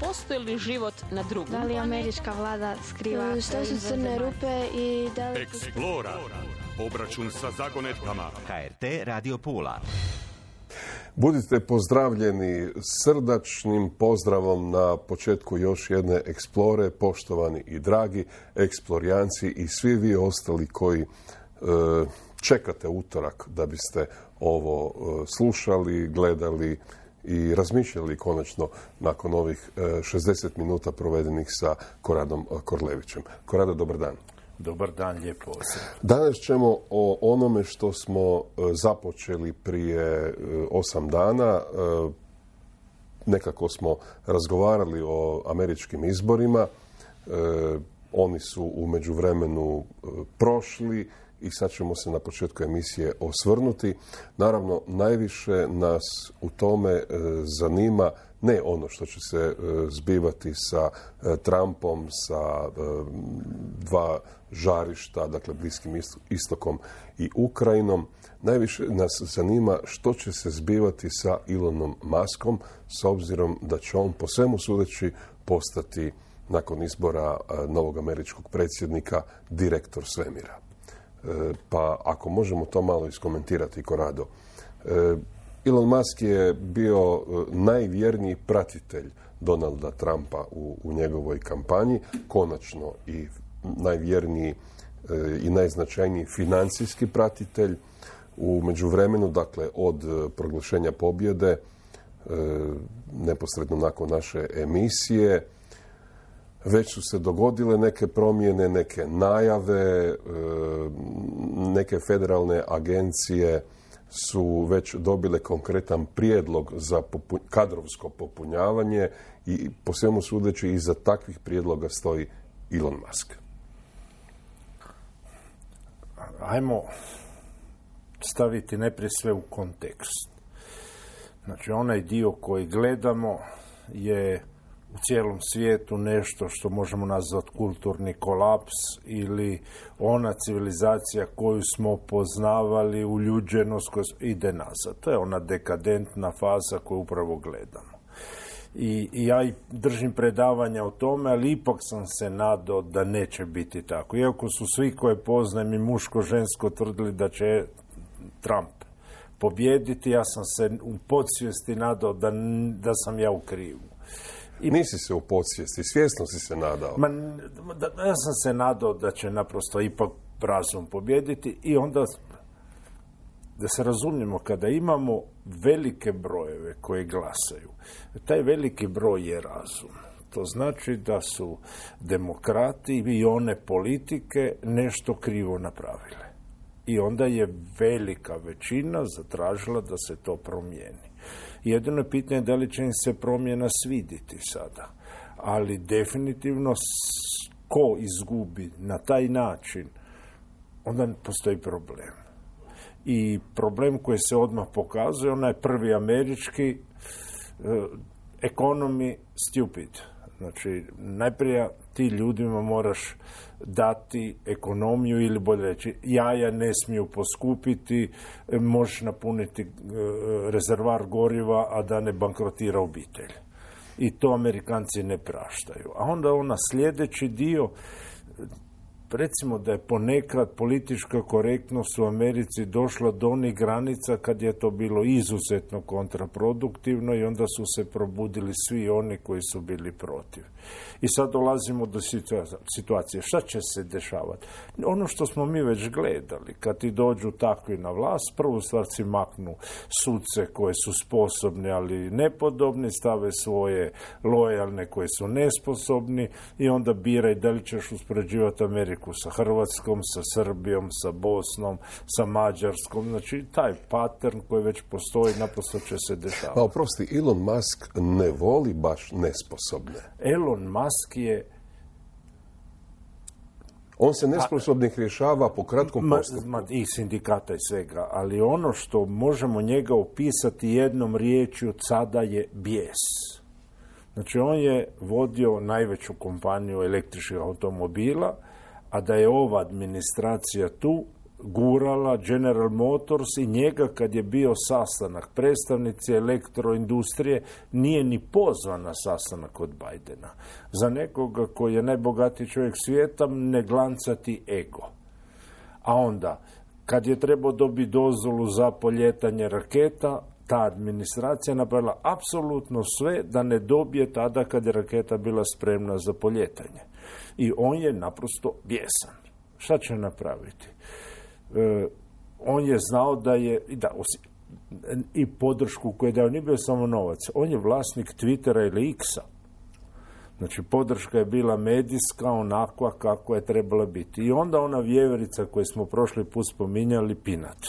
postoji li život na drugom? Da li američka vlada skriva? Što su crne rupe i da li... Eksplora. Obračun sa zagonetkama. HRT Radio Pula. Budite pozdravljeni srdačnim pozdravom na početku još jedne Eksplore, poštovani i dragi eksplorijanci i svi vi ostali koji čekate utorak da biste ovo slušali, gledali i razmišljali konačno nakon ovih 60 minuta provedenih sa Koradom Korlevićem. Korado, dobar dan. Dobar dan, lijep pozdrav. Danas ćemo o onome što smo započeli prije 8 dana. Nekako smo razgovarali o američkim izborima. Oni su u međuvremenu prošli i sad ćemo se na početku emisije osvrnuti. Naravno, najviše nas u tome zanima ne ono što će se zbivati sa Trumpom, sa dva žarišta, dakle Bliskim istokom i Ukrajinom. Najviše nas zanima što će se zbivati sa Elonom Muskom, s obzirom da će on po svemu sudeći postati nakon izbora novog američkog predsjednika direktor svemira. Pa ako možemo to malo iskomentirati, Korado. Elon Musk je bio najvjerniji pratitelj Donalda Trumpa u njegovoj kampanji, konačno i najvjerniji i najznačajniji financijski pratitelj. U međuvremenu, dakle, od proglašenja pobjede, neposredno nakon naše emisije, već su se dogodile neke promjene, neke najave, neke federalne agencije su već dobile konkretan prijedlog za kadrovsko popunjavanje i po svemu sudeći iza takvih prijedloga stoji Elon Musk. Ajmo staviti najprije sve u kontekst. Znači, onaj dio koji gledamo je u cijelom svijetu nešto što možemo nazvati kulturni kolaps ili ona civilizacija koju smo poznavali, uljuđenost koja ide nazad. To je ona dekadentna faza koju upravo gledamo. I ja i držim predavanja o tome, ali ipak sam se nadao da neće biti tako. Iako su svi koje poznajem i muško-žensko tvrdili da će Trump pobijediti, ja sam se u podsvijesti nadao da sam ja u krivu. Nisi se u podsvijesti, svjesno si se nadao. Ja sam se nadao da će naprosto ipak razum pobijediti i onda, da se razumijemo, kada imamo velike brojeve koji glasaju, taj veliki broj je razum. To znači da su demokrati i one politike nešto krivo napravile. I onda je velika većina zatražila da se to promijeni. Jedino je pitanje da li će im se promjena sviditi sada. Ali definitivno ko izgubi na taj način, onda postoji problem. I problem koji se odmah pokazuje, onaj prvi američki economy stupid. Znači, najprije ti ljudima moraš dati ekonomiju ili bolje reći, jaja ne smiju poskupiti, možeš napuniti rezervar goriva, a da ne bankrotira obitelj. I to Amerikanci ne praštaju. A onda ona sljedeći dio, recimo da je ponekad politička korektnost u Americi došla do onih granica kad je to bilo izuzetno kontraproduktivno i onda su se probudili svi oni koji su bili protiv. I sad dolazimo do situacije. Šta će se dešavati? Ono što smo mi već gledali, kad ti dođu takvi na vlast, prvu stvar si maknu suce koje su sposobni, ali nepodobni, stave svoje lojalne koje su nesposobni i onda biraj da li ćeš uspoređivati Ameriku sa Hrvatskom, sa Srbijom, sa Bosnom, sa Mađarskom. Znači, taj pattern koji već postoji naprosto će se dešavati. Pa oprosti, Elon Musk ne voli baš nesposobne. Elon Musk je... On se nesposobnih rješava po kratkom postupku. I sindikata i svega, ali ono što možemo njega opisati jednom riječju sada je bijes. Znači, on je vodio najveću kompaniju električnih automobila, a da je ova administracija tu, gurala General Motors i njega kad je bio sastanak predstavnici elektroindustrije nije ni pozvan na sastanak od Bidena. Za nekoga koji je najbogatiji čovjek svijeta ne glancati ego. A onda, kad je trebao dobiti dozvolu za poljetanje raketa, ta administracija napravila apsolutno sve da ne dobije tada kad je raketa bila spremna za poljetanje. I on je naprosto bijesan. Šta će napraviti? On je znao da je i podršku koju je dao, nije bio samo novac. On je vlasnik Twittera ili X-a. Znači, podrška je bila medijska, onakva kako je trebala biti. I onda ona vjeverica koju smo prošli put spominjali, Pinat.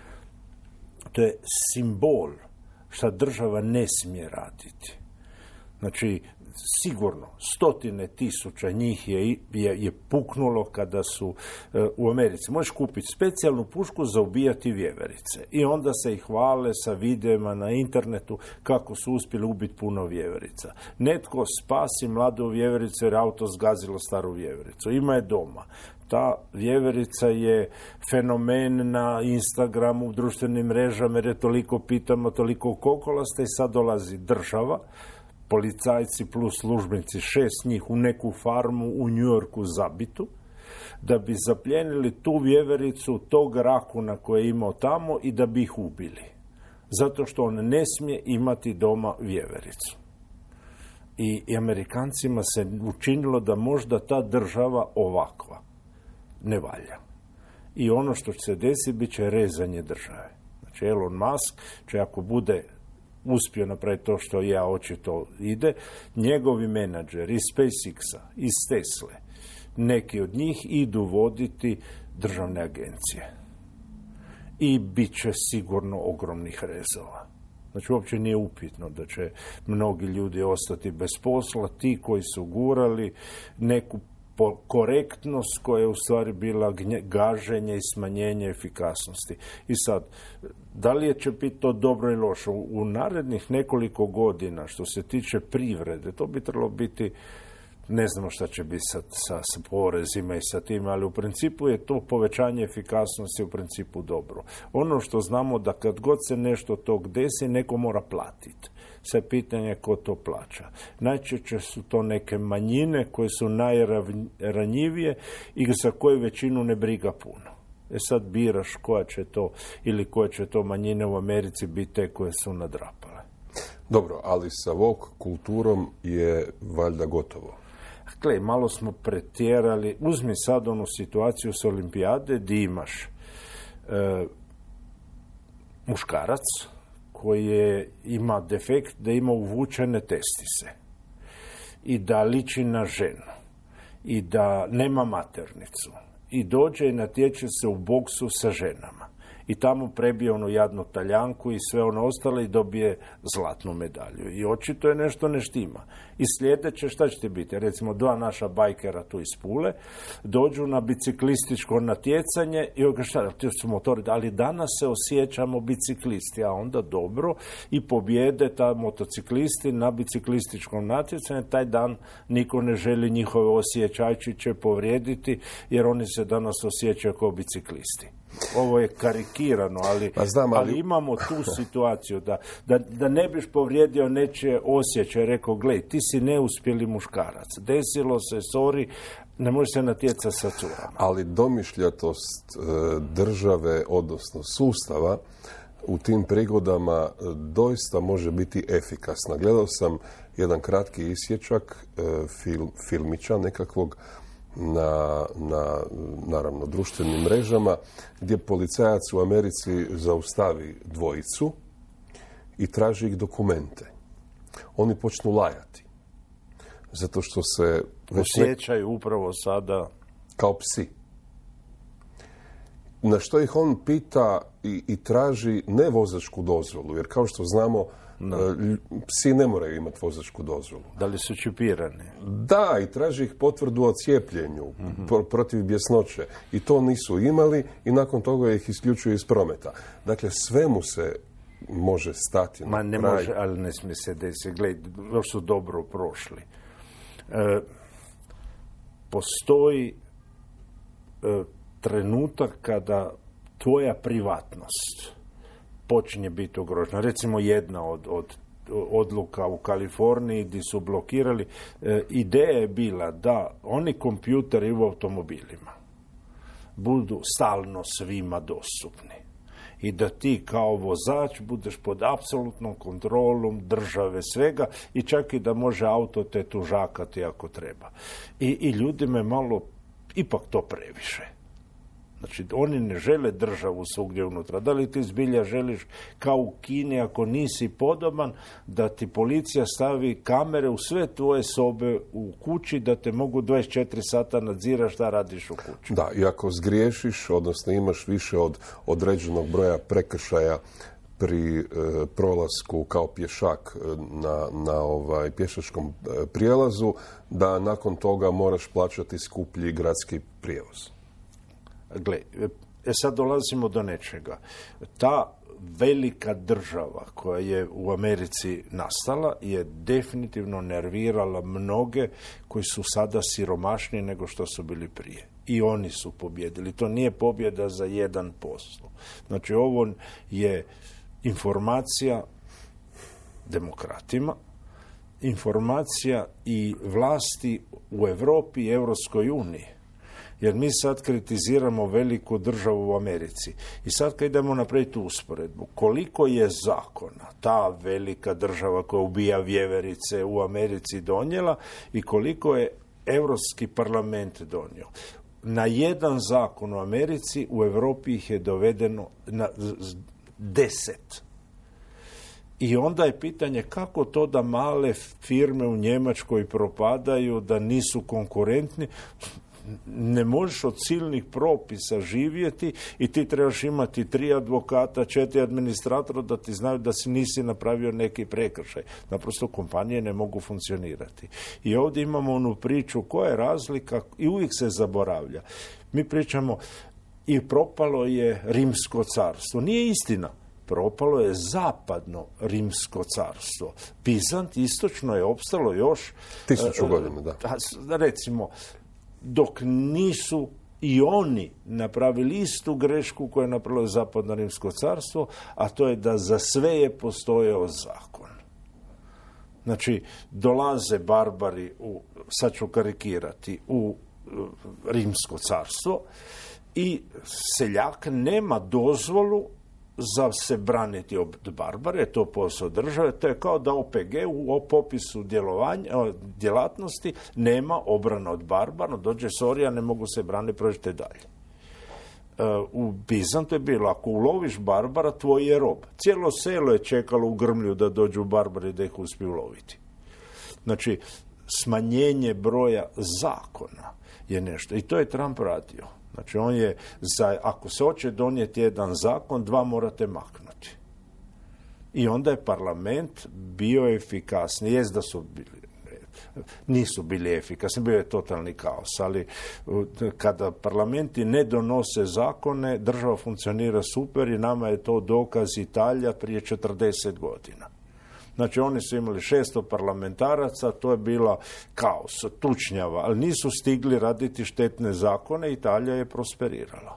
To je simbol šta država ne smije raditi. Znači, sigurno, 100.000 njih je puknulo kada su u Americi. Možeš kupiti specijalnu pušku za ubijati vjeverice. I onda se ih hvale sa videima na internetu kako su uspjeli ubiti puno vjeverica. Netko spasi mladu vjevericu jer auto zgazilo staru vjevericu. Ima je doma. Ta vjeverica je fenomen na Instagramu, u društvenim mrežama, jer je toliko pitama, toliko kokolasta i sad dolazi država, policajci plus službenici, 6 njih u neku farmu u New Yorku zabitu, da bi zapljenili tu vjevericu, tog rakuna koje je imao tamo i da bi ih ubili. Zato što on ne smije imati doma vjevericu. I Amerikancima se učinilo da možda ta država ovakva ne valja. I ono što će se desiti bit će rezanje države. Znači Elon Musk će, ako bude uspio napraviti to što ja očito ide, njegovi menadžeri iz SpaceX-a, iz Tesle, neki od njih idu voditi državne agencije. I bit će sigurno ogromnih rezova. Znači, uopće nije upitno da će mnogi ljudi ostati bez posla, ti koji su gurali neku korektnost koja je u stvari bila gaženje i smanjenje efikasnosti. I sad, da li će biti to dobro ili loše? U narednih nekoliko godina, što se tiče privrede, to bi trebalo biti, ne znamo šta će biti sa porezima i sa tim, ali u principu je to povećanje efikasnosti u principu dobro. Ono što znamo da kad god se nešto tog desi, neko mora platiti. Sve pitanje ko to plaća. Najčešće su to neke manjine koje su najranjivije i za koje većinu ne briga puno. Sad biraš koja će to ili koje će to manjine u Americi biti te koje su nadrapale. Dobro, ali sa woke kulturom je valjda gotovo. Gle, malo smo pretjerali. Uzmi sad onu situaciju s olimpijade gdje imaš muškarac koji ima defekt da ima uvučene testise i da liči na ženu i da nema maternicu i dođe i natječe se u boksu sa ženama i tamo prebije onu jadnu Taljanku i sve ono ostalo i dobije zlatnu medalju. I očito je nešto ne štima. I sljedeće, šta će ti biti? Recimo, 2 naša bajkera tu iz Pule dođu na biciklističko natjecanje i on kaže, šta, ti su motori, ali danas se osjećamo biciklisti, a onda dobro, i pobjede ta motociklisti na biciklističkom natjecanju. Taj dan niko ne želi njihove osjećajčiće povrijediti, jer oni se danas osjećaju kao biciklisti. Ovo je karikirano, ali imamo tu situaciju da ne biš povrijedio nečije osjećaje, rekao, glej, ti si neuspjeli muškarac, desilo se, sorry, ne može se natjecati sa curama. Ali domišljatost države, odnosno sustava, u tim prigodama doista može biti efikasna. Gledao sam jedan kratki isječak filmića nekakvog na naravno društvenim mrežama, gdje policajac u Americi zaustavi dvojicu i traži ih dokumente. Oni počnu lajati. Zato što se osjećaju upravo sada kao psi. Na što ih on pita i traži ne vozačku dozvolu, jer kao što znamo, psi ne moraju imati vozačku dozvolu. Da li su čipirani? Da, i traži ih potvrdu o cijepljenju protiv bjesnoće. I to nisu imali i nakon toga ih isključuju iz prometa. Dakle, svemu se može stati na kraj. Ne može, ali ne smije se desiti. Gledaj, još su dobro prošli. Postoji trenutak kada tvoja privatnost počinje biti ugrožena. Recimo jedna od odluka u Kaliforniji gdje su blokirali, ideja je bila da oni kompjuteri u automobilima budu stalno svima dostupni i da ti kao vozač budeš pod apsolutnom kontrolom države svega i čak i da može auto te tužakati ako treba. I ljudima je malo ipak to previše. Znači, oni ne žele državu svugdje unutra. Da li ti zbilja želiš kao u Kini, ako nisi podoban, da ti policija stavi kamere u sve tvoje sobe u kući, da te mogu 24 sata nadzirati šta radiš u kući? Da, i ako zgriješiš, odnosno imaš više od određenog broja prekršaja pri prolasku kao pješak na pješačkom prijelazu, da nakon toga moraš plaćati skuplji gradski prijevoz. Gle, sad dolazimo do nečega. Ta velika država koja je u Americi nastala je definitivno nervirala mnoge koji su sada siromašniji nego što su bili prije. I oni su pobjedili. To nije pobjeda za 1%. Znači, ovo je informacija demokratima, informacija i vlasti u Europi i Europskoj uniji. Jer mi sad kritiziramo veliku državu u Americi. I sad kad idemo napraviti usporedbu, koliko je zakona ta velika država koja ubija vjeverice u Americi donijela i koliko je Europski parlament donio. Na jedan zakon u Americi, u Europi ih je dovedeno na 10. I onda je pitanje kako to da male firme u Njemačkoj propadaju, da nisu konkurentni. Ne možeš od silnih propisa živjeti i ti trebaš imati 3 advokata, 4 administratora da ti znaju da si nisi napravio neki prekršaj. Naprosto kompanije ne mogu funkcionirati. I ovdje imamo onu priču koja je razlika i uvijek se zaboravlja. Mi pričamo i propalo je Rimsko carstvo. Nije istina. Propalo je zapadno Rimsko carstvo. Bizant istočno je opstalo još 1000 godina, da. Recimo, dok nisu i oni napravili istu grešku koju je napravilo zapadno Rimsko carstvo, a to je da za sve je postojao zakon. Znači, dolaze barbari, sad ću karikirati, u Rimsko carstvo i seljak nema dozvolu za se braniti od barbare, to je posao države, to je kao da OPG u popisu djelatnosti nema obrana od barbara, dođe sorija, ne mogu se braniti, prođete dalje. U Bizantu je bilo, ako uloviš barbara, tvoj je rob. Cijelo selo je čekalo u Grmlju da dođu barbari da ih uspiju loviti. Znači, smanjenje broja zakona je nešto. I to je Trump radio. Znači, on je, ako se hoće donijeti jedan zakon, 2 morate maknuti. I onda je parlament bio efikasniji. Jest da nisu bili efikasni, bio je totalni kaos, ali kada parlamenti ne donose zakone, država funkcionira super i nama je to dokaz Italija prije 40 godina. Znači, oni su imali 600 parlamentaraca, to je bila kaos, tučnjava, ali nisu stigli raditi štetne zakone, Italija je prosperirala.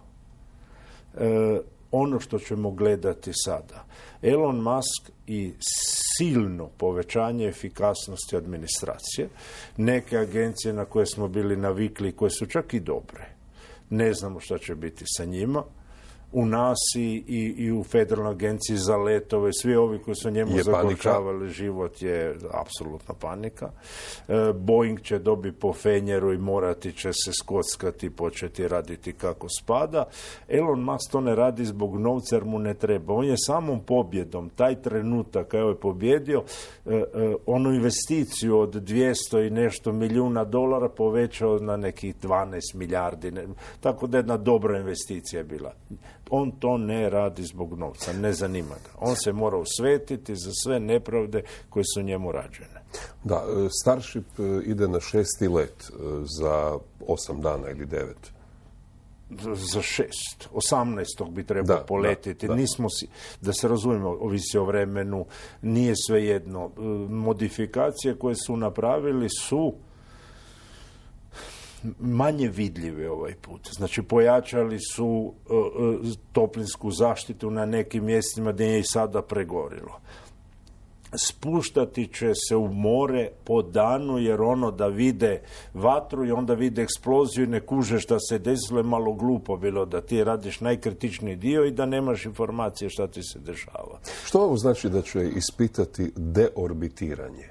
Ono što ćemo gledati sada, Elon Musk i silno povećanje efikasnosti administracije, neke agencije na koje smo bili navikli, koje su čak i dobre, ne znamo šta će biti sa njima, u NASA-i i u Federalnoj agenciji za letove, svi ovi koji su njemu zagorčavali život je apsolutna panika. Boeing će dobiti po fenjeru i morati će se skockati i početi raditi kako spada. Elon Musk to ne radi zbog novca jer mu ne treba. On je samom pobjedom, taj trenutak kada je pobjedio, onu investiciju od 200 i nešto milijuna dolara povećao na nekih 12 milijardi. Tako da jedna dobra investicija je bila. On to ne radi zbog novca, ne zanima ga. On se mora osvetiti za sve nepravde koje su njemu rađene. Da, Starship ide na 6. let za 8 dana ili 9. Za 6. 18. bi trebao poletiti. Da. Nismo da se razumijemo, ovisi o vremenu, nije svejedno. Modifikacije koje su napravili su manje vidljive ovaj put. Znači, pojačali su toplinsku zaštitu na nekim mjestima gdje je i sada pregorilo. Spuštati će se u more po danu, jer ono da vide vatru i onda vide eksploziju i ne kuže šta se desilo je malo glupo bilo da ti radiš najkritičniji dio i da nemaš informacije šta ti se dešava. Što ovo znači da će ispitati deorbitiranje?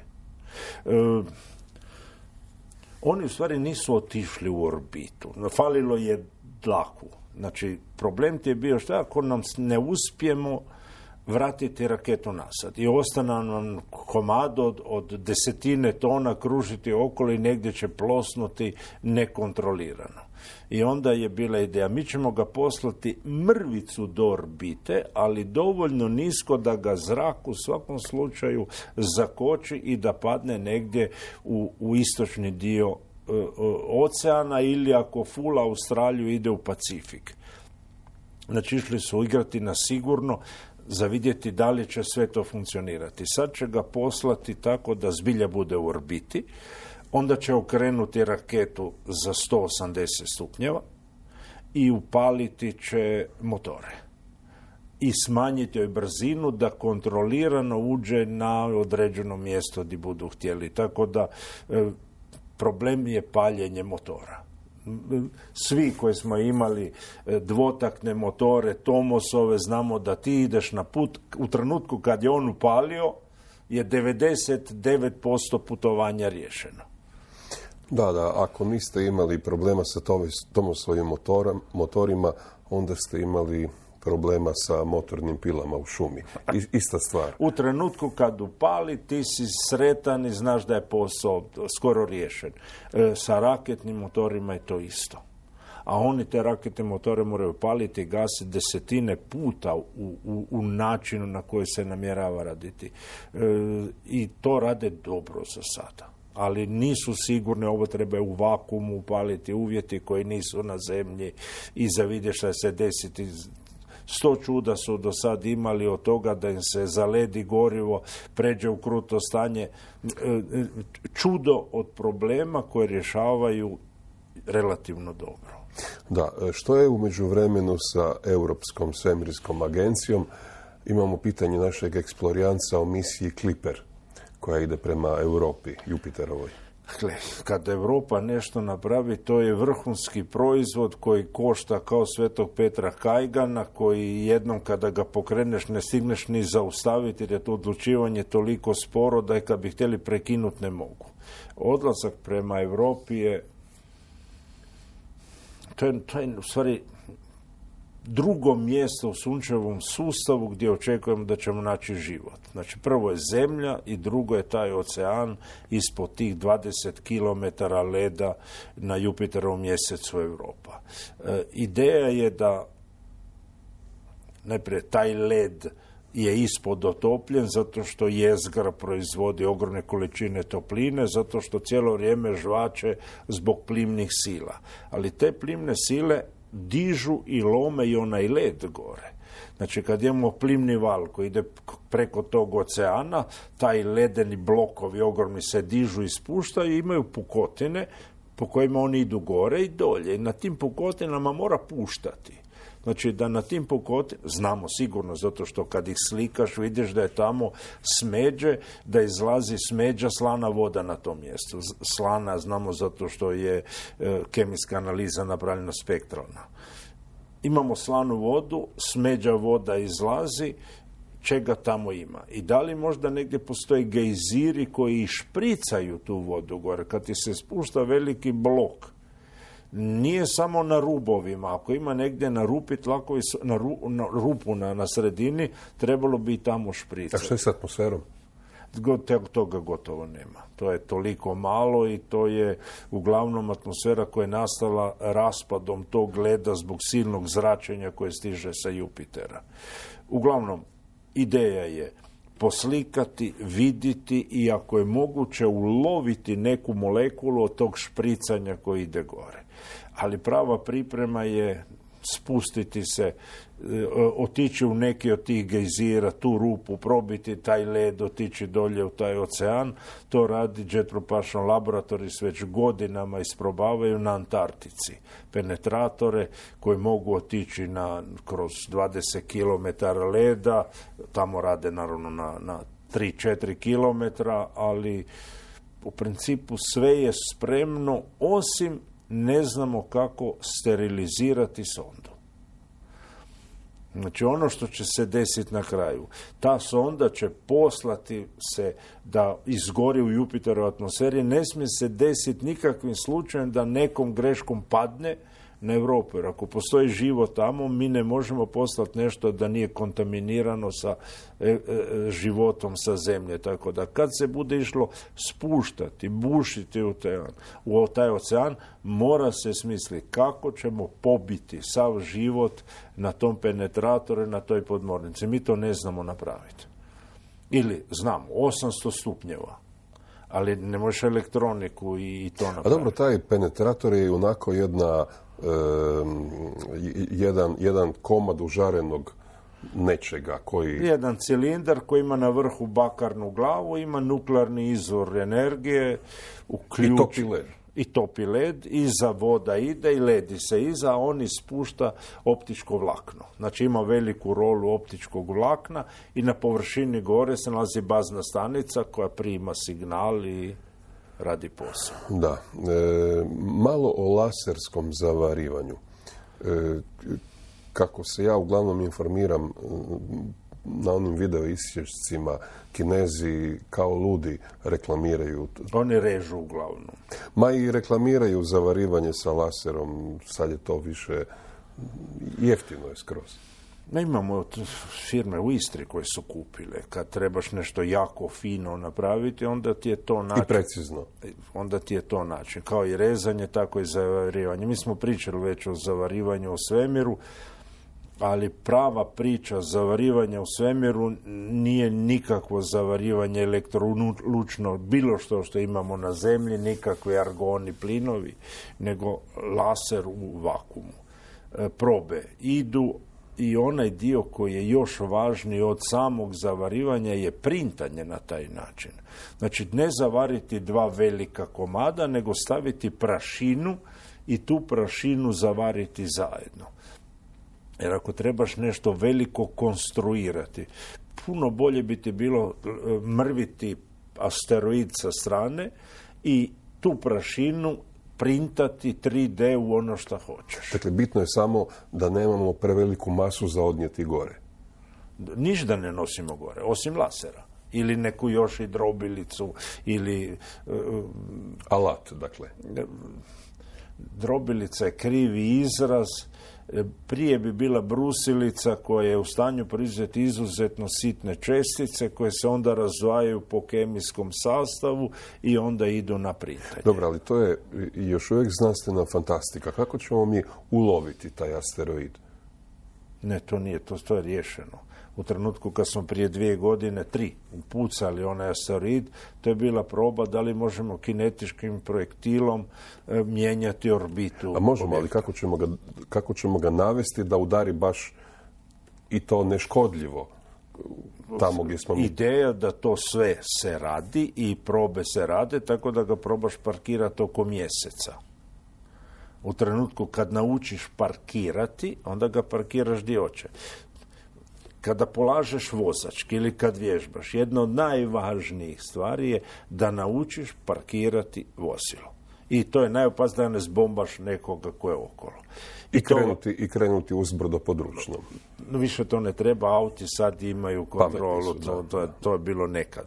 Oni u stvari nisu otišli u orbitu. Falilo je dlaku. Znači, problem ti je bio šta ako nam ne uspijemo vratiti raketu nazad i ostane nam komad od 10 tona kružiti okolo i negdje će plosnuti nekontrolirano. I onda je bila ideja, mi ćemo ga poslati mrvicu do orbite, ali dovoljno nisko da ga zrak u svakom slučaju zakoči i da padne negdje u istočni dio oceana ili ako fula Australiju ide u Pacifik. Znači, išli su igrati na sigurno za vidjeti da li će sve to funkcionirati. Sad će ga poslati tako da zbilja bude u orbiti, onda će okrenuti raketu za 180 stupnjeva i upaliti će motore i smanjiti joj brzinu da kontrolirano uđe na određeno mjesto gdje budu htjeli. Tako da problem je paljenje motora. Svi koji smo imali dvotakne motore, Tomosove, znamo da ti ideš na put, u trenutku kad je on upalio, je 99% putovanja riješeno. Da, ako niste imali problema sa Tomosovim motorima, onda ste imali problema sa motornim pilama u šumi. Ista stvar. U trenutku kad upali, ti si sretan i znaš da je posao skoro riješen. Sa raketnim motorima je to isto. A oni te raketne motore moraju paliti i gasiti 10 puta u načinu na koji se namjerava raditi. I to rade dobro za sada. Ali nisu sigurne, ovo treba u vakuumu upaliti, uvjeti koji nisu na zemlji i zavide šta se desiti. 100 čuda su do sad imali od toga da im se zaledi gorivo, pređe u kruto stanje. Čudo od problema koje rješavaju relativno dobro. Da, što je u međuvremenu sa Europskom svemirskom agencijom? Imamo pitanje našeg eksplorijanca o misiji Clipper koja ide prema Europi, Jupiterovoj. Dakle, kad Europa nešto napravi, to je vrhunski proizvod koji košta kao Svetog Petra Kajgana, koji jednom kada ga pokreneš ne stigneš ni zaustaviti, jer je to odlučivanje toliko sporo da je kad bi htjeli prekinuti ne mogu. Odlazak prema Europi je to je u stvari drugo mjesto u sunčevom sustavu gdje očekujemo da ćemo naći život. Znači, prvo je Zemlja i drugo je taj ocean ispod tih 20 km leda na Jupiterovom mjesecu Europa. Ideja je da najprije taj led je ispod otopljen zato što jezgra proizvodi ogromne količine topline, zato što cijelo vrijeme žvače zbog plimnih sila. Ali te plimne sile dižu i lome i onaj led gore. Znači, kad imamo plimni val koji ide preko tog oceana, taj ledeni blokovi ogromni se dižu i spuštaju i imaju pukotine po kojima oni idu gore i dolje. I na tim pukotinama mora puštati. Znači, da na tim pukotinama, znamo sigurno, zato što kad ih slikaš vidiš da je tamo smeđe, da izlazi smeđa, slana voda na tom mjestu. Slana znamo zato što je kemijska analiza napravljena spektralna. Imamo slanu vodu, smeđa voda izlazi, čega tamo ima. I da li možda negdje postoje gejziri koji špricaju tu vodu gore, kad ti se spušta veliki blok. Nije samo na rubovima. Ako ima negdje na rupi tlakovi, na rupu na sredini, trebalo bi i tamo špricati. A što je s atmosferom? Toga gotovo nema. To je toliko malo i to je uglavnom atmosfera koja je nastala raspadom tog leda zbog silnog zračenja koje stiže sa Jupitera. Uglavnom, ideja je poslikati, vidjeti i ako je moguće uloviti neku molekulu od tog špricanja koji ide gore. Ali prava priprema je spustiti se, otići u neki od tih gejzira, tu rupu, probiti taj led, otići dolje u taj ocean. To radi Jet Propulsion Laboratories već godinama, isprobavaju na Antarktici. Penetratore koji mogu otići kroz 20 km leda, tamo rade naravno na 3-4 km, ali u principu sve je spremno, osim ne znamo kako sterilizirati sondu. Znači ono što će se desiti na kraju, ta sonda će poslati se da izgori u Jupiterovoj atmosferi, ne smije se desiti nikakvim slučajem da nekom greškom padne na Europu. Jer ako postoji život tamo, mi ne možemo poslati nešto da nije kontaminirano sa životom sa zemlje. Tako da kad se bude išlo spuštati, bušiti u taj ocean, mora se smisliti kako ćemo pobiti sav život na tom penetratoru, na toj podmornici. Mi to ne znamo napraviti. Ili znamo, 800 stupnjeva. Ali ne možeš elektroniku i to napraviti. A dobro, taj penetrator je onako jedan komad užarenog nečega koji... Jedan cilindar koji ima na vrhu bakarnu glavu, ima nuklearni izvor energije, I topi led. I topi led, iza voda ide i ledi se iza, a on ispušta optičko vlakno. Znači ima veliku rolu optičkog vlakna i na površini gore se nalazi bazna stanica koja prima signal i radi posao. Da. Malo o laserskom zavarivanju. Kako se ja uglavnom informiram na onim video isječcima, Kinezi kao ludi reklamiraju. Oni režu uglavnom. Ma i reklamiraju zavarivanje sa laserom, sad je to više jeftino je skroz. Imamo firme u Istri koje su kupile. Kad trebaš nešto jako fino napraviti, onda ti je to način. I precizno. Onda ti je to način. Kao i rezanje, tako i zavarivanje. Mi smo pričali već o zavarivanju u svemiru, ali prava priča zavarivanja u svemiru nije nikakvo zavarivanje elektrolučno, bilo što imamo na zemlji, nikakvi argoni, plinovi, nego laser u vakuumu. Probe idu i onaj dio koji je još važniji od samog zavarivanja je printanje na taj način. Znači, ne zavariti dva velika komada, nego staviti prašinu i tu prašinu zavariti zajedno. Jer ako trebaš nešto veliko konstruirati, puno bolje bi ti bilo mrviti asteroid sa strane i tu prašinu printati 3D u ono što hoćeš. Dakle, bitno je samo da nemamo preveliku masu za odnijeti gore. Ništa ne nosimo gore, osim lasera. Ili neku još i drobilicu, ili... Alat, dakle. Drobilica je krivi izraz. Prije bi bila brusilica koja je u stanju proizvesti izuzetno sitne čestice koje se onda razdvajaju po kemijskom sastavu i onda idu na printanje. Dobro, ali to je još uvijek znanstvena fantastika. Kako ćemo mi uloviti taj asteroid? Ne, to nije, to je riješeno. U trenutku kad smo prije 2 godine, 3, upucali onaj asteroid, to je bila proba da li možemo kinetičkim projektilom mijenjati orbitu. A možemo, ali kako ćemo ga navesti da udari baš i to neškodljivo tamo gdje smo mi? Ideja da to sve se radi i probe se rade, tako da ga probaš parkirati oko mjeseca. U trenutku kad naučiš parkirati, onda ga parkiraš gdje hoće. Kada polažeš vozački ili kad vježbaš, jedna od najvažnijih stvari je da naučiš parkirati vozilo. I to je najopasnije da ne zbombaš nekoga ko je okolo. I krenuti uzbrdo područnom. Više to ne treba, auti sad imaju kontrolu, to je bilo nekad.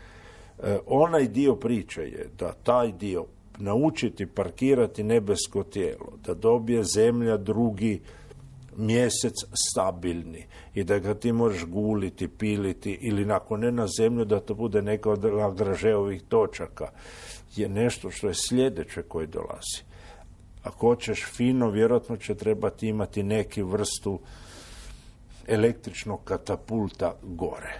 Onaj dio priče je da taj dio naučiti parkirati nebesko tijelo, da dobije zemlja drugi mjesec stabilni i da ga ti možeš guliti, piliti ili nakon ne na zemlju da to bude neka od Lagrangeovih točaka, je nešto što je sljedeće koje dolazi. Ako hoćeš fino, vjerojatno će trebati imati neki vrstu električnog katapulta gore.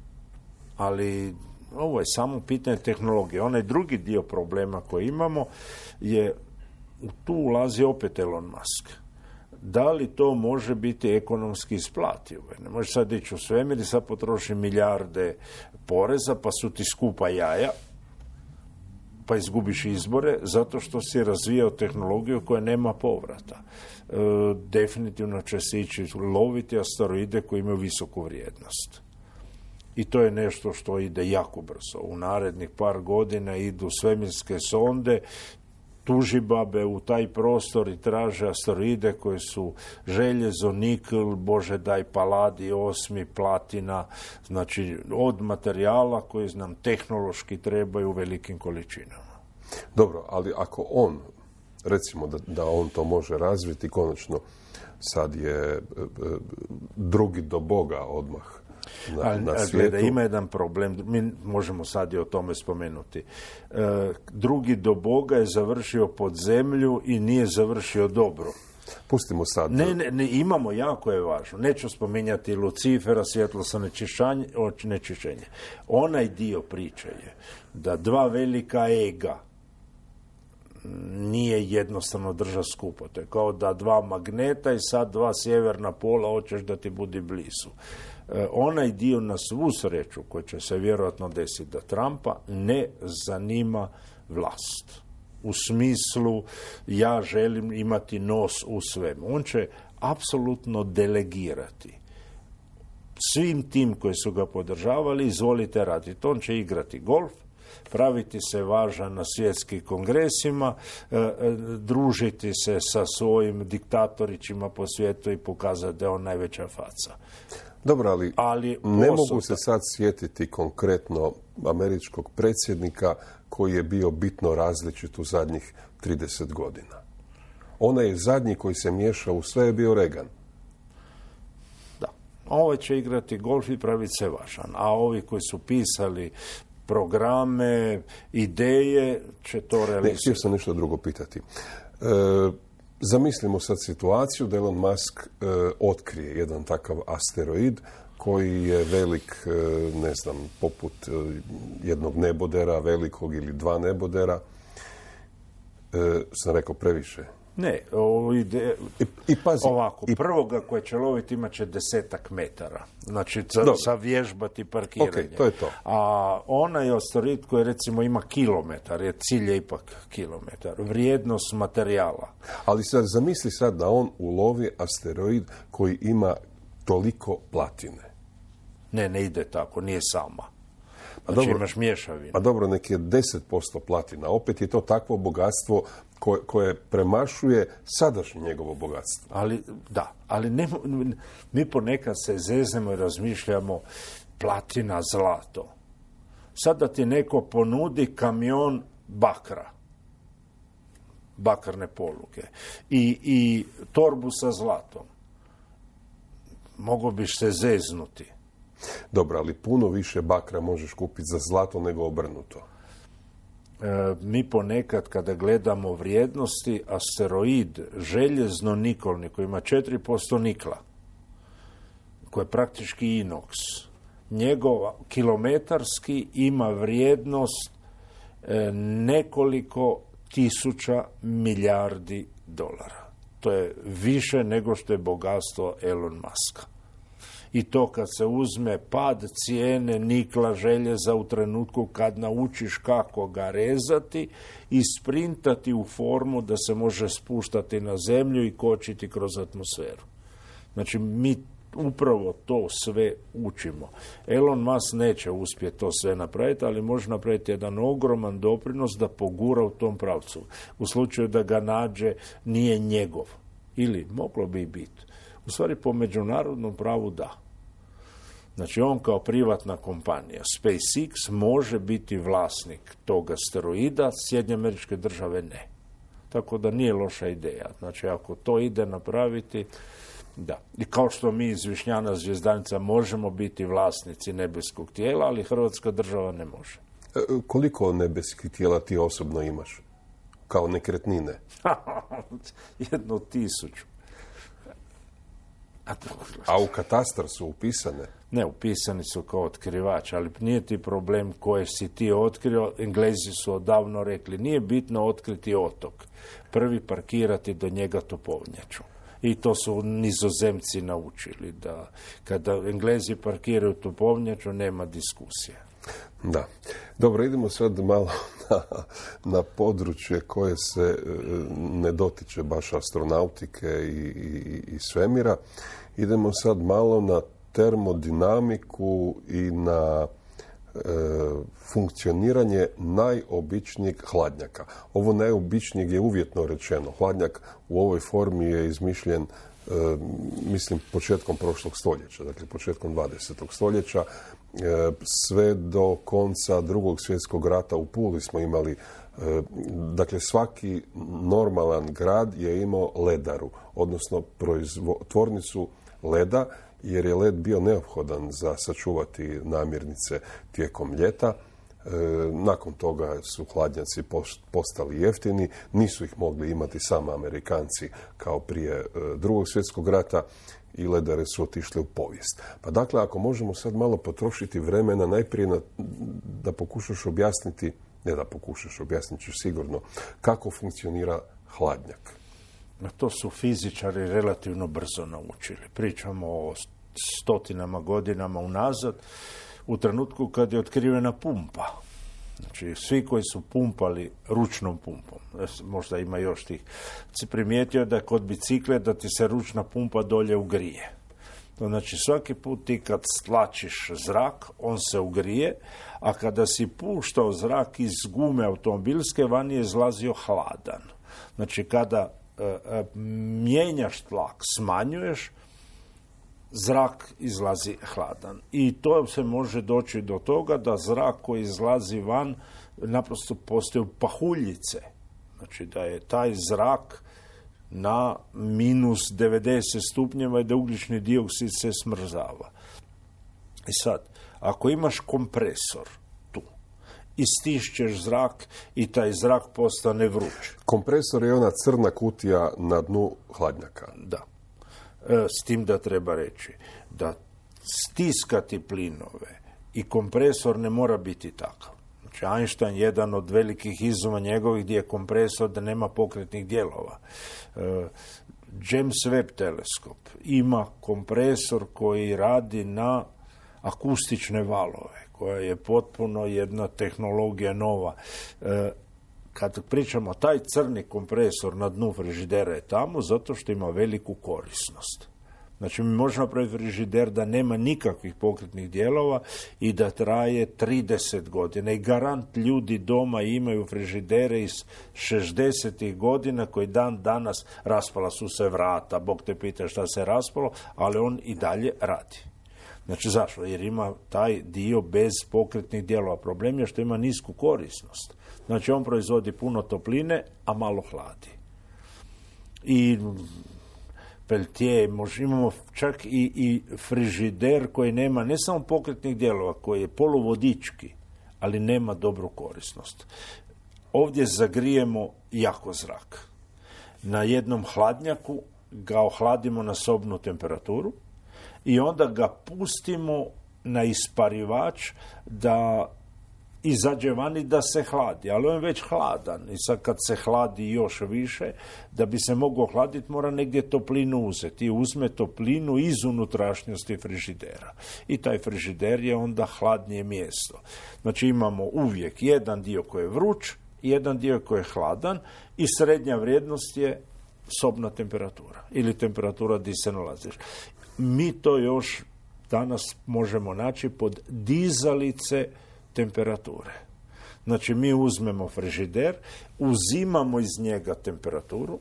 Ali ovo je samo pitanje tehnologije. Onaj drugi dio problema koji imamo je, tu ulazi opet Elon Musk. da li to može biti ekonomski isplativo? Ne može sad ići u svemir i sad potroši milijarde poreza, pa su ti skupa jaja, pa izgubiš izbore, zato što si razvijao tehnologiju koja nema povrata. Definitivno će se ići loviti asteroide koji imaju visoku vrijednost. I to je nešto što ide jako brzo. U narednih par godina idu svemirske sonde, tužibabe u taj prostor i traže asteroide koji su željezo, nikl, bože daj paladi, osmi, platina, znači od materijala koji nam tehnološki trebaju u velikim količinama. Dobro, ali ako on, recimo da on to može razviti, konačno sad je drugi do Boga odmah na svijetu. Gleda, ima jedan problem, mi možemo sad i o tome spomenuti. Drugi do Boga je završio pod zemlju i nije završio dobro. Pustimo sad. Ne, imamo, jako je važno. Neću spominjati Lucifera, svjetlosno onečišćenje. Onaj dio priče je da dva velika ega nije jednostavno držati skupo. To je kao da dva magneta i sad dva sjeverna pola hoćeš da ti budi blizu. Onaj dio na svu sreću koji će se vjerojatno desiti da Trumpa ne zanima vlast. U smislu ja želim imati nos u svemu. On će apsolutno delegirati svim tim koji su ga podržavali, izvolite raditi. On će igrati golf, praviti se važan na svjetskim kongresima, družiti se sa svojim diktatorićima po svijetu i pokazati da je on najveća faca. Dobro, ali ne mogu se sad sjetiti konkretno američkog predsjednika koji je bio bitno različit u zadnjih 30 godina. Onaj zadnji koji se miješao u sve je bio Reagan. Da. Ovaj će igrati golf i praviti se važan. A ovi koji su pisali programe, ideje, će to realizirati. Htio sam nešto drugo pitati. Zamislimo sad situaciju da Elon Musk otkrije jedan takav asteroid koji je velik, ne znam, poput jednog nebodera, velikog ili dva nebodera. Sam rekao previše. Ne, ovo ide I pazi, ovako. Prvoga koje će loviti imat će 10 metara. Znači, sa vježbati parkiranje. Okay, to je to. A onaj asteroid koji recimo ima kilometar, jer cilj je ipak kilometar. Vrijednost materijala. Ali sad zamisli sad da on ulovi asteroid koji ima toliko platine. Ne ide tako, nije sama. Znači dobro, imaš mješavinu. A dobro, nek je 10% platina. Opet je to takvo bogatstvo koje premašuje sadašnje njegovo bogatstvo. Ali mi ponekad se zeznemo i razmišljamo platina, zlato. Sad da ti neko ponudi kamion bakra, bakarne poluge i torbu sa zlatom, mogo biš se zeznuti. Dobro, ali puno više bakra možeš kupiti za zlato nego obrnuto. Mi ponekad kada gledamo vrijednosti, asteroid željezno nikolni koji ima 4% nikla, koji je praktički inoks, njegov kilometarski ima vrijednost nekoliko tisuća milijardi dolara. To je više nego što je bogatstvo Elon Muska. I to kad se uzme pad cijene nikla, željeza u trenutku kad naučiš kako ga rezati i sprintati u formu da se može spuštati na zemlju i kočiti kroz atmosferu. Znači, mi upravo to sve učimo. Elon Musk neće uspjeti to sve napraviti, ali može napraviti jedan ogroman doprinos da pogura u tom pravcu. U slučaju da ga nađe, nije njegov. Ili moglo bi biti. U stvari, po međunarodnom pravu da. Znači, on kao privatna kompanija, SpaceX, može biti vlasnik tog asteroida, Sjedinjene Američke Države ne. Tako da nije loša ideja. Znači, ako to ide napraviti, da. I kao što mi iz Višnjana Zvjezdanica možemo biti vlasnici nebeskog tijela, ali Hrvatska država ne može. Koliko nebeskih tijela ti osobno imaš? Kao nekretnine? 1,000. A u katastar su upisane? Ne, upisani su kao otkrivač, ali nije ti problem koje si ti otkrio. Englezi su odavno rekli, nije bitno otkriti otok. Prvi parkirati do njega topovnjaču. I to su Nizozemci naučili, da kada Englezi parkiraju topovnjaču, nema diskusije. Da. Dobro, idemo sad malo na područje koje se ne dotiče baš astronautike i svemira. Idemo sad malo na termodinamiku i na funkcioniranje najobičnijeg hladnjaka. Ovo najobičnijeg je uvjetno rečeno. Hladnjak u ovoj formi je izmišljen mislim početkom prošlog stoljeća, dakle početkom 20. stoljeća. Sve do konca Drugog svjetskog rata u Puli smo imali, dakle svaki normalan grad je imao ledaru, odnosno tvornicu leda, jer je led bio neophodan za sačuvati namirnice tijekom ljeta. Nakon toga su hladnjaci postali jeftini, nisu ih mogli imati samo Amerikanci kao prije Drugog svjetskog rata i ledare su otišle u povijest. Pa dakle, ako možemo sad malo potrošiti vremena, najprije da pokušaš objasniti, ne da pokušaš, objasnit ćeš sigurno, kako funkcionira hladnjak. To su fizičari relativno brzo naučili. Pričamo o stotinama godinama unazad, u trenutku kad je otkrivena pumpa. Znači, svi koji su pumpali ručnom pumpom, možda ima još tih, si primijetio da kod bicikle da ti se ručna pumpa dolje ugrije. Znači, svaki put ti kad stlačiš zrak, on se ugrije, a kada si puštao zrak iz gume automobilske, van je izlazio hladan. Znači, kada mijenjaš tlak, smanjuješ, zrak izlazi hladan. I to se može doći do toga da zrak koji izlazi van naprosto postaju pahuljice. Znači da je taj zrak na minus 90 stupnjeva i da ugljični dioksid se smrzava. I sad, ako imaš kompresor tu i stišćeš zrak i taj zrak postane vruć. Kompresor je ona crna kutija na dnu hladnjaka. Da. S tim da treba reći da stiskati plinove i kompresor ne mora biti takav. Znači, Einstein, jedan od velikih izuma njegovih, gdje je kompresor da nema pokretnih dijelova. James Webb teleskop ima kompresor koji radi na akustične valove, koja je potpuno jedna tehnologija nova. Kad pričamo, taj crni kompresor na dnu frižidera je tamo zato što ima veliku korisnost. Znači, mi možemo napraviti frižider da nema nikakvih pokretnih dijelova i da traje 30 godina. I garant ljudi doma imaju frižidere iz 60. godina koji dan danas raspala su se vrata. Bog te pita šta se raspalo, ali on i dalje radi. Znači, zašto? Jer ima taj dio bez pokretnih dijelova. Problem je što ima nisku korisnost. Znači, on proizvodi puno topline, a malo hladi. I Peltier, imamo čak i frižider koji nema ne samo pokretnih dijelova, koji je poluvodički, ali nema dobru korisnost. Ovdje zagrijemo jako zrak. Na jednom hladnjaku ga ohladimo na sobnu temperaturu i onda ga pustimo na isparivač da izađe vani da se hladi, ali on je već hladan i sad kad se hladi još više, da bi se mogao hladiti mora negdje toplinu uzeti i uzme toplinu iz unutrašnjosti frižidera i taj frižider je onda hladnije mjesto. Znači imamo uvijek jedan dio koji je vruć, jedan dio koji je hladan i srednja vrijednost je sobna temperatura ili temperatura gdje se nalaziš. Mi to još danas možemo naći pod dizalice temperature. Znači, mi uzmemo frižider, uzimamo iz njega temperaturu,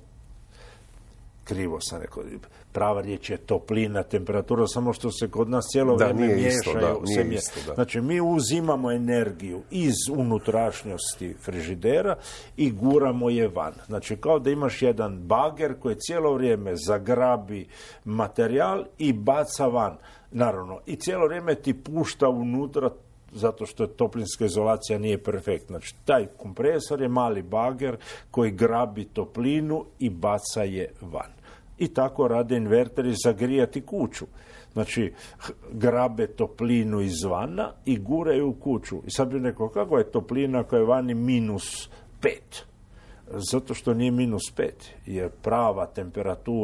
krivo sam rekao, prava riječ je toplina, temperatura, samo što se kod nas cijelo vrijeme miješaju. Znači, mi uzimamo energiju iz unutrašnjosti frižidera i guramo je van. Znači, kao da imaš jedan bager koji cijelo vrijeme zagrabi materijal i baca van. Naravno, i cijelo vrijeme ti pušta unutra zato što toplinska izolacija nije perfektna. Znači, taj kompresor je mali bager koji grabi toplinu i baca je van. I tako rade inverteri zagrijati kuću. Znači, grabe toplinu izvana i guraju u kuću. I sad bi rekao, kako je toplina koja je vani -5? Zato što nije -5, jer prava temperatura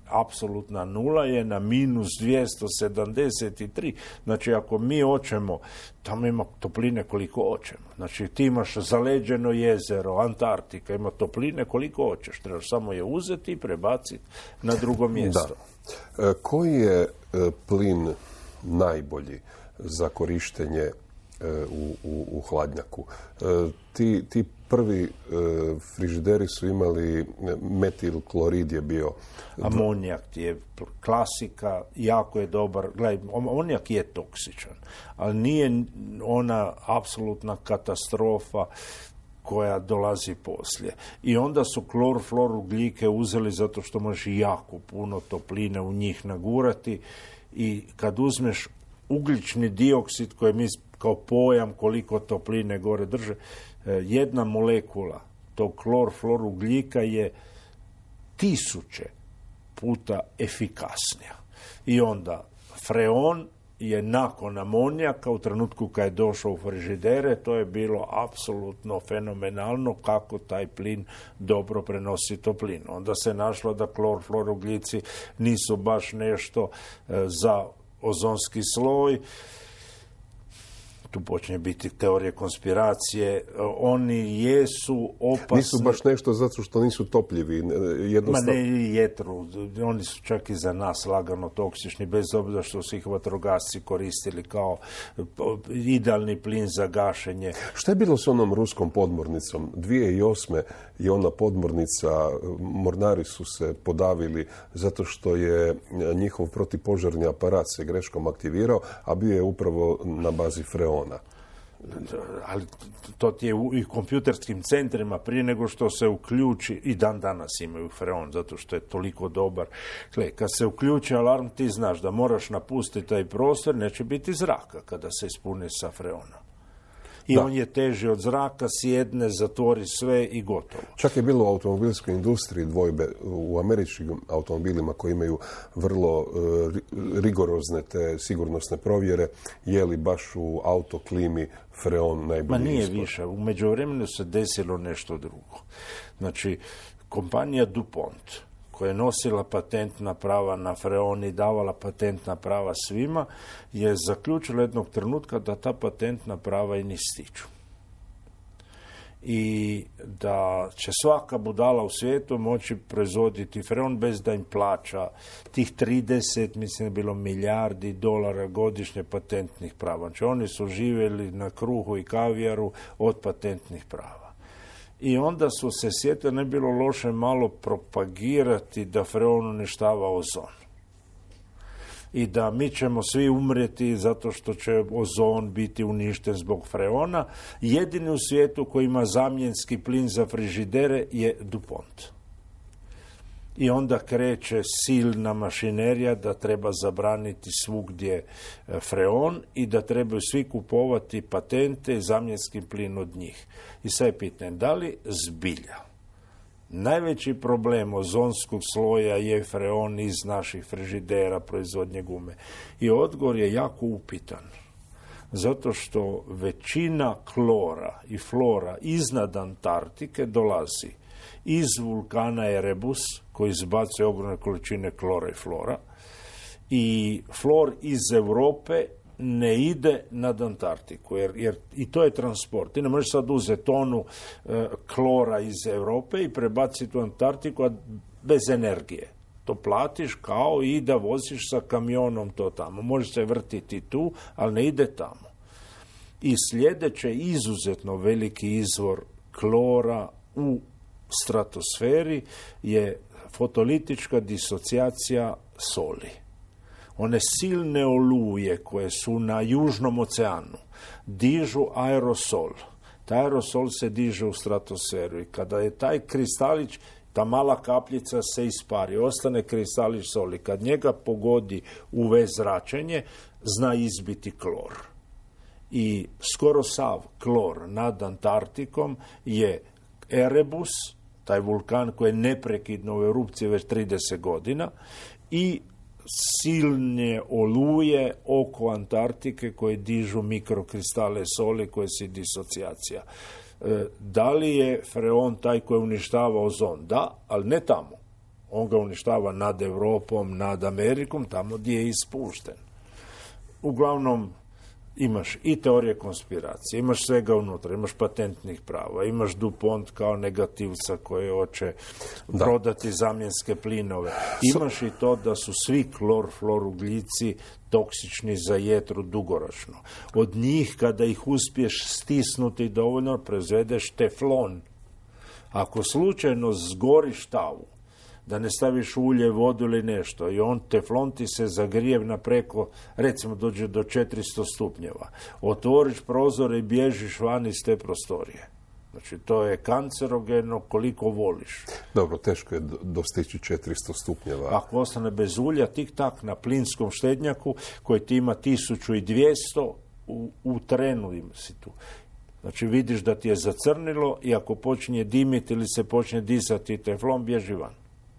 apsolutna nula je na minus 273. Znači, ako mi hoćemo, tamo ima topline koliko hoćemo. Znači, ti imaš zaleđeno jezero, Antarktika, ima topline koliko hoćeš. Trebaš samo je uzeti i prebaciti na drugo mjesto. Da. Koji je plin najbolji za korištenje u hladnjaku? Ti prvi frižideri su imali metil klorid je bio. Amonijak je klasika, jako je dobar. Gledaj, amonijak je toksičan, ali nije ona apsolutna katastrofa koja dolazi poslije. I onda su klorflorugljike uzeli zato što može jako puno topline u njih nagurati i kad uzmeš ugljični dioksid koji mi kao pojam koliko topline gore drže, jedna molekula tog klorflorugljika je 1000 puta efikasnija. I onda freon je nakon amonijaka u trenutku kad je došao u frižidere, to je bilo apsolutno fenomenalno kako taj plin dobro prenosi toplinu. Onda se našlo da klorflorogljici nisu baš nešto za ozonski sloj. Tu počinje biti teorije konspiracije. Oni jesu opasni. Nisu baš nešto zato što nisu topljivi. Ma ne i jetru. Oni su čak i za nas lagano toksični, bez obzira što su ih vatrogasci koristili kao idealni plin za gašenje. Šta je bilo s onom ruskom podmornicom? 2008. je ona podmornica, mornari su se podavili zato što je njihov protipožarni aparat se greškom aktivirao, a bio je upravo na bazi freona. Ali to ti je i kompjuterskim centrima prije nego što se uključi, i dan danas imaju freon zato što je toliko dobar. Gle, kad se uključi alarm, ti znaš da moraš napustiti taj prostor, neće biti zraka kada se ispuni sa freonom. I on je teži od zraka, sjedne, zatvori sve i gotovo. Čak je bilo u automobilskoj industriji dvojbe u američkim automobilima koji imaju vrlo rigorozne te sigurnosne provjere, je li baš u autoklimi freon najbolji izbor? Ma nije više. U međuvremenu se desilo nešto drugo. Znači, kompanija DuPont, koja je nosila patentna prava na freon i davala patentna prava svima, je zaključila jednog trenutka da ta patentna prava i ne stiču. I da će svaka budala u svijetu moći proizvoditi freon bez da im plaća tih 30, mislim je bilo milijardi dolara godišnje patentnih prava. Znači oni su živjeli na kruhu i kavijaru od patentnih prava. I onda su se sjetili, ne bilo loše malo propagirati da freon uništava ozon. I da mi ćemo svi umrijeti zato što će ozon biti uništen zbog freona. Jedini u svijetu koji ima zamjenski plin za frižidere je DuPont. I onda kreće silna mašinerija da treba zabraniti svugdje freon i da trebaju svi kupovati patente i zamjenski plin od njih. I sad je pitanje, da li zbilja najveći problem ozonskog sloja je freon iz naših frižidera, proizvodnje gume? I odgovor je jako upitan. Zato što većina klora i flora iznad Antarktike dolazi iz vulkana Erebus, koji izbacuje ogromne količine klora i flora, i flor iz Europe ne ide nad Antarktiku, jer i to je transport. Ti ne možeš sad uzeti tonu klora iz Europe i prebaciti u Antarktiku bez energije. To platiš kao i da voziš sa kamionom to tamo. Može se vrtiti tu, ali ne ide tamo. I sljedeće izuzetno veliki izvor klora u stratosferi je fotolitička disocijacija soli. One silne oluje koje su na Južnom oceanu dižu aerosol. Taj aerosol se diže u stratosferu i kada je taj kristalić, ta mala kapljica se ispari, ostane kristalić soli. Kad njega pogodi UV zračenje, zna izbiti klor. I skoro sav klor nad Antarktikom je Erebus, taj vulkan koji je neprekidno u erupciji već 30 godina, i silne oluje oko Antarktike koje dižu mikrokristale soli koje se disocijacija. Da li je freon taj koji uništava ozon? Da, ali ne tamo. On ga uništava nad Europom, nad Amerikom, tamo gdje je ispušten. Uglavnom, imaš i teorije konspiracije, imaš svega unutra, imaš patentnih prava, imaš DuPont kao negativca koji hoće prodati zamjenske plinove. Imaš i to da su svi klorfluoroglici toksični za jetru dugoročno. Od njih, kada ih uspiješ stisnuti dovoljno, proizvedeš teflon. Ako slučajno zgoriš tavu, da ne staviš ulje, vodu ili nešto i teflon ti se zagrije na preko, recimo dođe do 400 stupnjeva. Otvoriš prozore i bježiš van iz te prostorije. Znači, to je kancerogeno koliko voliš. Dobro, teško je dostići 400 stupnjeva. Ako ostane bez ulja, tik-tak na plinskom štednjaku koji ti ima 1200, u trenu si tu. Znači, vidiš da ti je zacrnilo i ako počinje dimiti ili se počne disati teflon, bježi van.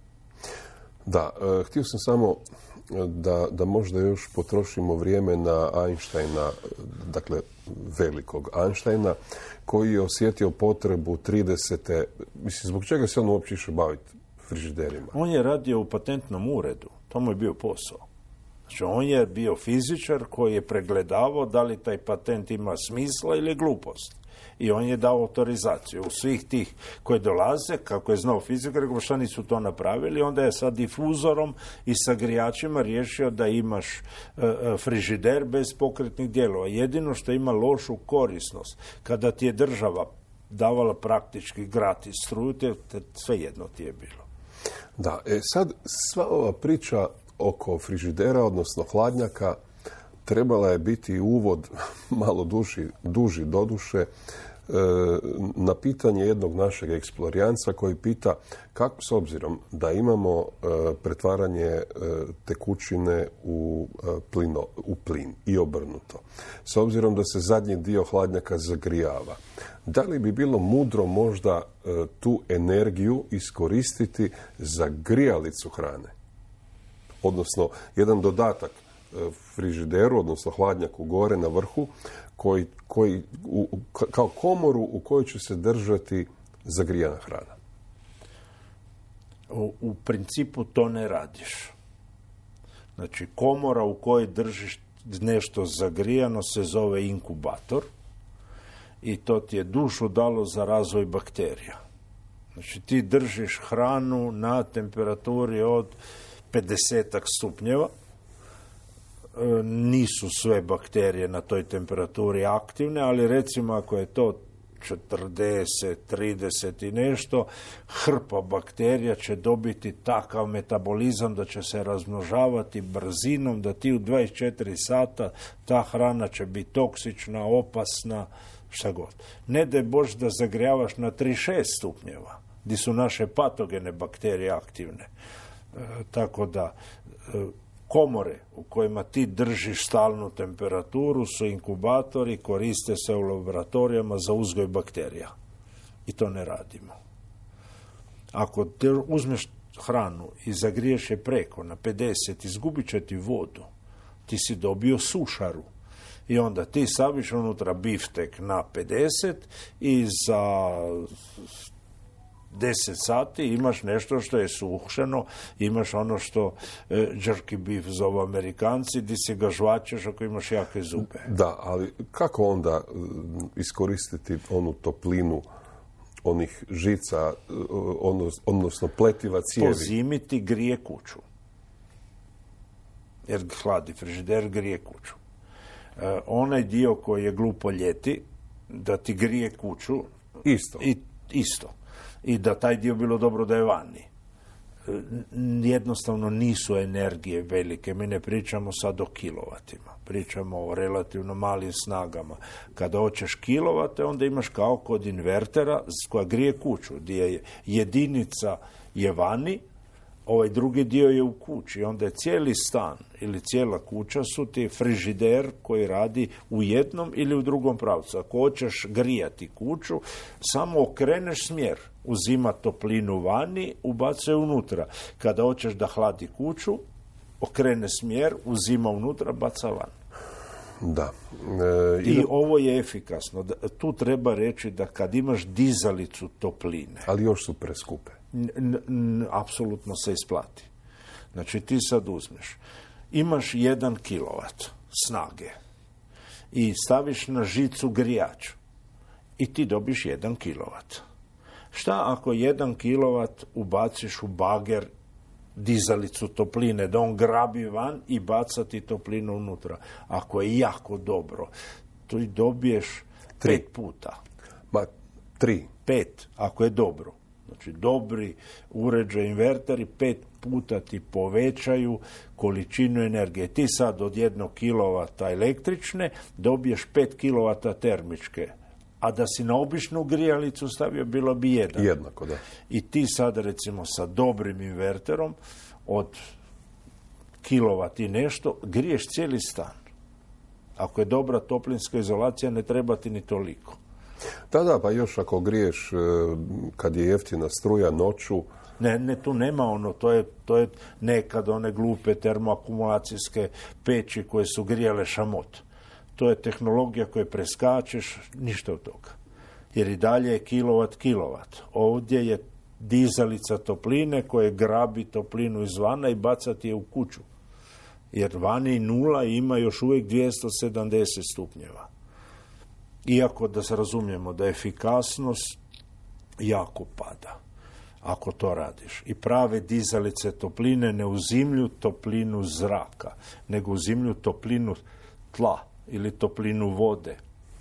Da, htio sam samo da možda još potrošimo vrijeme na Einsteina, dakle velikog Einsteina, koji je osjetio potrebu 30. Mislim, zbog čega se on uopće išao baviti frižiderima? On je radio u patentnom uredu, to mu je bio posao. Znači, on je bio fizičar koji je pregledavao da li taj patent ima smisla ili glupost. I on je dao autorizaciju. U svih tih koji dolaze, kako je znao fiziku, rekao šta nisu to napravili, onda je sa difuzorom i sa grijačima riješio da imaš frižider bez pokretnih dijelova. Jedino što ima lošu korisnost, kada ti je država davala praktički gratis struju, sve jedno ti je bilo. Da, sad sva ova priča oko frižidera, odnosno hladnjaka, trebala je biti uvod malo duži doduše na pitanje jednog našeg eksplorijanca koji pita kako, s obzirom da imamo pretvaranje tekućine u plin i obrnuto, s obzirom da se zadnji dio hladnjaka zagrijava, da li bi bilo mudro možda tu energiju iskoristiti za grijalicu hrane? Odnosno, jedan dodatak frižideru, odnosno hladnjaku gore na vrhu, koji kao komoru u kojoj će se držati zagrijana hrana. U principu to ne radiš. Znači, komora u kojoj držiš nešto zagrijano se zove inkubator i to ti je dušu dalo za razvoj bakterija. Znači, ti držiš hranu na temperaturi od 50 stupnjeva. Nisu sve bakterije na toj temperaturi aktivne, ali recimo ako je to 40, 30 i nešto, hrpa bakterija će dobiti takav metabolizam da će se razmnožavati brzinom, da ti u 24 sata ta hrana će biti toksična, opasna, šta god. Ne daj Bož da zagrijavaš na 36 stupnjeva, gdje su naše patogene bakterije aktivne. Tako da komore u kojima ti držiš stalnu temperaturu su inkubatori, koriste se u laboratorijama za uzgoj bakterija. I to ne radimo. Ako te uzmeš hranu i zagriješ je preko na 50, izgubit će ti vodu. Ti si dobio sušaru. I onda ti staviš unutra biftek na 50 i za 10 sati imaš nešto što je sušeno, imaš ono što jerky beef zovu Amerikanci, di si ga žvačeš ako imaš jake zube. Da, ali kako onda iskoristiti onu toplinu onih žica, odnosno pletiva cijevi? Po zimi ti grije kuću. Jer hladi frižider, grije kuću. Onaj dio koji je glupo ljeti, da ti grije kuću. Isto. I da taj dio bilo dobro da je vani. Jednostavno nisu energije velike. Mi ne pričamo sad o kilovatima. Pričamo o relativno malim snagama. Kada hoćeš kilovate, onda imaš kao kod invertera koja grije kuću, gdje jedinica je vani, ovaj drugi dio je u kući. Onda je cijeli stan ili cijela kuća su ti frižider koji radi u jednom ili u drugom pravcu. Ako hoćeš grijati kuću, samo okreneš smjer. Uzima toplinu vani, ubacuje unutra. Kada hoćeš da hladi kuću, okrene smjer, uzima unutra, baca van. Da. I ovo je efikasno. Tu treba reći da kad imaš dizalicu topline... Ali još su preskupe. Apsolutno se isplati. Znači ti sad uzmeš, imaš 1 kilovat snage i staviš na žicu grijač i ti dobiš 1 kilovat. Šta ako 1 kilovat ubaciš u bager dizalicu topline, da on grabi van i baca ti toplinu unutra? Ako je jako dobro, to i dobiješ 5 puta. 5, ako je dobro. Znači, dobri uređaj, inverteri 5 puta ti povećaju količinu energije. Ti sad od 1 kilovata električne dobiješ 5 kilovata termičke. A da si na običnu grijalicu stavio, bilo bi 1. Jednako, da. I ti sad, recimo, sa dobrim inverterom od kilovat i nešto, griješ cijeli stan. Ako je dobra toplinska izolacija, ne treba ti ni toliko. Da, pa još ako griješ kad je jeftina struja noću... Ne, tu nema ono, to je nekad one glupe termoakumulacijske peći koje su grijale šamot. To je tehnologija koju preskačeš, ništa od toga. Jer i dalje je kilovat. Ovdje je dizalica topline koja grabi toplinu izvana i bacati je u kuću. Jer vani nula ima još uvijek 270 stupnjeva. Iako da se razumijemo da efikasnost jako pada ako to radiš. I prave dizalice topline ne uzimlju toplinu zraka, nego uzimlju toplinu tla ili toplinu vode.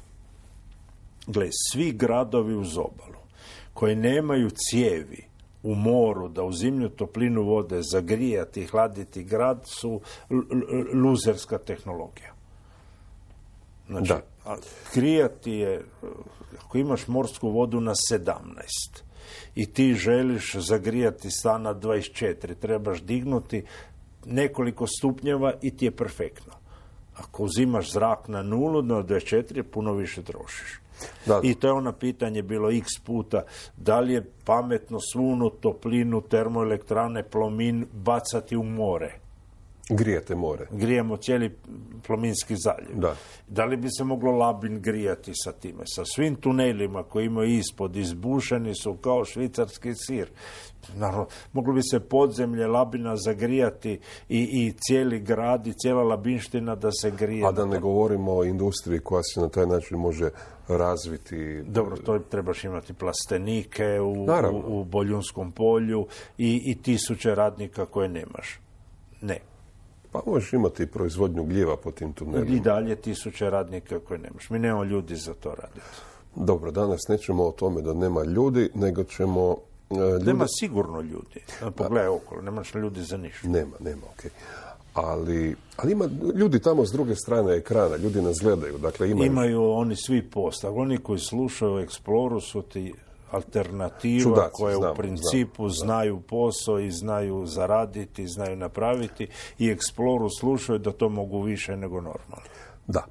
Gle, svi gradovi uz obalu koji nemaju cijevi u moru da uzimlju toplinu vode, zagrijati i hladiti grad su luzerska tehnologija. Znači, da. Grijati je, ako imaš morsku vodu na 17 i ti želiš zagrijati stan na 24, trebaš dignuti nekoliko stupnjeva i ti je perfektno. Ako uzimaš zrak na 0, na 24, puno više trošiš. Da. I to je ono pitanje bilo x puta, da li je pametno svu toplinu termoelektrane Plomin bacati u more? Grijete more. Grijemo cijeli Plominski zaljev. Da. Da li bi se moglo Labin grijati sa time? Sa svim tunelima koji imaju ispod, izbušeni su kao švicarski sir. Naravno, moglo bi se podzemlje Labina zagrijati i cijeli grad i cijela Labinština da se grije. A da ne govorimo o industriji koja se na taj način može razviti. Dobro, to trebaš imati plastenike u Boljunskom polju i tisuće radnika koje nemaš. Ne. Pa možeš imati proizvodnju gljiva po tim tunelima. I dalje tisuće radnika koje nemaš. Mi nemamo ljudi za to raditi. Dobro, danas nećemo o tome da nema ljudi, nego ćemo... Nema sigurno ljudi. Pogledaj okolo, nemaš ljudi za ništa. Nema, okej. Ali ima ljudi tamo s druge strane ekrana, ljudi nas gledaju. Dakle, imaju oni svi postav. Oni koji slušaju Exploru su ti alternativa čudaci, koje u principu znaju posao i znaju zaraditi, znaju napraviti i Exploru slušaju da to mogu više nego normalno. Da.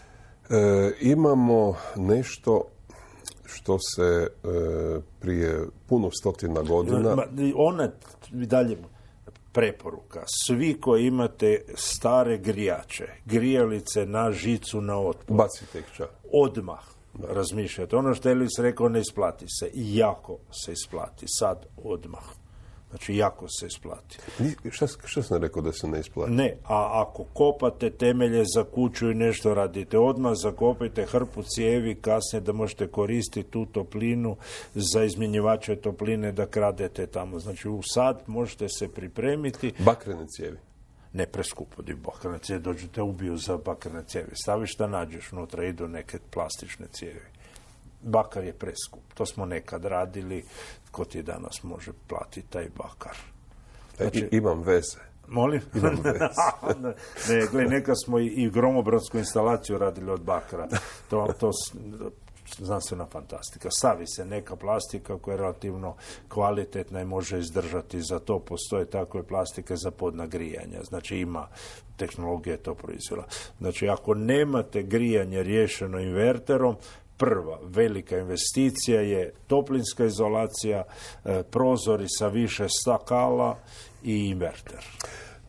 Imamo nešto što se prije puno stotina godina... Ona dalje preporuka. Svi koji imate stare grijače, grijalice na žicu na otpad, bacite ih čak. Odmah razmišljati. Ono što je Elis rekao, ne isplati se. I jako se isplati. Sad, odmah. Znači, jako se isplati. Šta sam rekao da se ne isplati? Ne, a ako kopate temelje za kuću i nešto radite, odmah zakopajte hrpu cijevi kasnije da možete koristiti tu toplinu za izmjenjivače topline da kradete tamo. Znači, u sad možete se pripremiti. Bakrene cijevi? Ne preskupo, bakrene cijevi, dođete ubiju za bakrene cijevi. Staviš šta nađeš, unutra idu neke plastične cijevi. Bakar je preskup. To smo nekad radili. Ko ti danas može platiti taj bakar? Znači, imam veze. Molim? Imam veze. Ne, neka smo i gromobransku instalaciju radili od bakara. To znanstvena fantastika. Stavi se neka plastika koja je relativno kvalitetna i može izdržati. Za to postoje takve plastike za podnagrijanja. Znači ima tehnologija to proizvela. Znači ako nemate grijanje riješeno inverterom, prva velika investicija je toplinska izolacija, prozori sa više stakala i inverter. Dobro,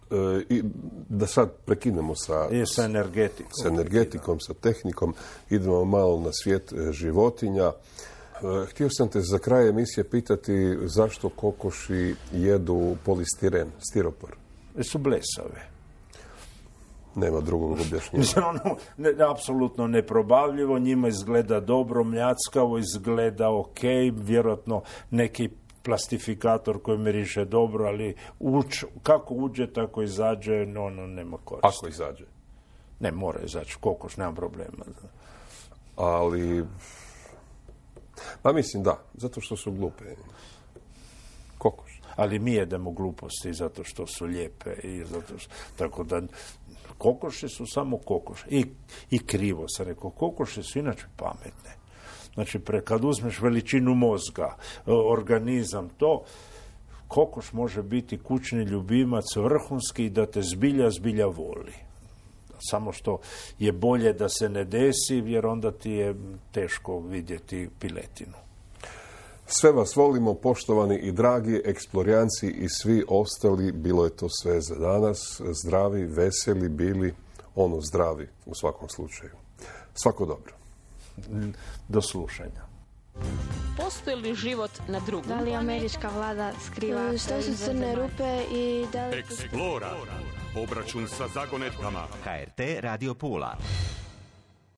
I da sad prekinemo sa energetikom, sa tehnikom, idemo malo na svijet životinja. Htio sam te za kraj emisije pitati zašto kokoši jedu polistiren, stiropor? Su blesave. Nema drugog objašnjenja. Apsolutno neprobavljivo, njima izgleda dobro, mljackavo, izgleda ok, vjerojatno neki plastifikator koji miriše dobro, ali kako uđe, tako izađe, nema koristi. Ako izađe? Ne, mora izaći, kokoš, nema problema. Ali, pa mislim da, zato što su glupe. Kokoš. Ali mi jedemo gluposti zato što su lijepe i zato što, tako da kokoši su samo kokoši. I krivo sam rekao, kokoši su inače pametne. Znači, kad uzmeš veličinu mozga, organizam, kokoš može biti kućni ljubimac vrhunski i da te zbilja voli. Samo što je bolje da se ne desi, jer onda ti je teško vidjeti piletinu. Sve vas volimo, poštovani i dragi eksplorijanci i svi ostali. Bilo je to sve za danas. Zdravi, veseli bili, zdravi u svakom slučaju. Svako dobro. Do slušanja. Postoji li život na drugom? Da li američka vlada skriva? Što su crne rupe i da li... Explora. Obračun sa zagonetkama. HRT Radio Pula.